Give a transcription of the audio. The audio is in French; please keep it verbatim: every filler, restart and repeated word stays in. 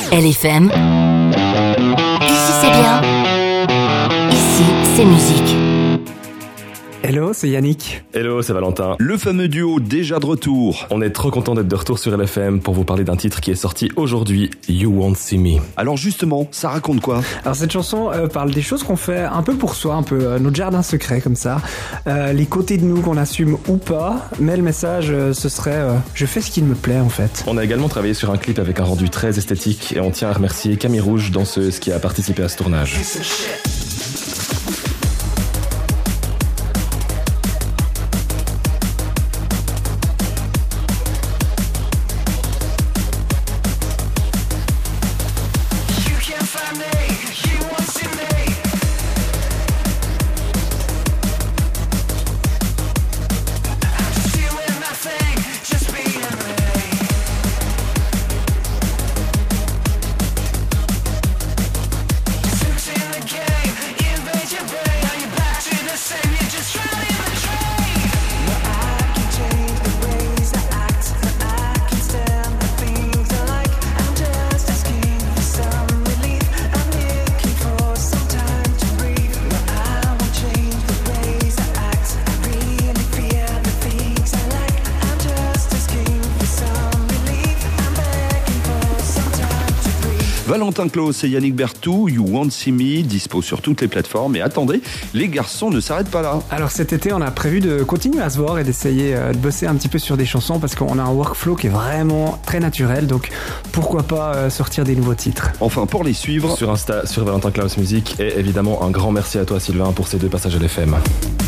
L F M. Ici c'est bien. Ici c'est musique. Hello, c'est Yannick. Hello, c'est Valentin. Le fameux duo déjà de retour. On est trop content d'être de retour sur L F M pour vous parler d'un titre qui est sorti aujourd'hui, You Won't See Me. Alors justement, ça raconte quoi? Alors cette chanson euh, parle des choses qu'on fait un peu pour soi, un peu euh, notre jardin secret comme ça. Euh, les côtés de nous qu'on assume ou pas, mais le message euh, ce serait euh, je fais ce qu'il me plaît en fait. On a également travaillé sur un clip avec un rendu très esthétique et on tient à remercier Camille Rouge, danseuse, qui a participé à ce tournage. Valentin Claus et Yannick Bertou, You Won't See Me, dispo sur toutes les plateformes. Et attendez, les garçons ne s'arrêtent pas là. Alors cet été, on a prévu de continuer à se voir et d'essayer euh, de bosser un petit peu sur des chansons parce qu'on a un workflow qui est vraiment très naturel. Donc pourquoi pas euh, sortir des nouveaux titres. Enfin, pour les suivre, Sur Insta, sur Valentin Claus Musique. Et évidemment, un grand merci à toi Sylvain pour ces deux passages L F M.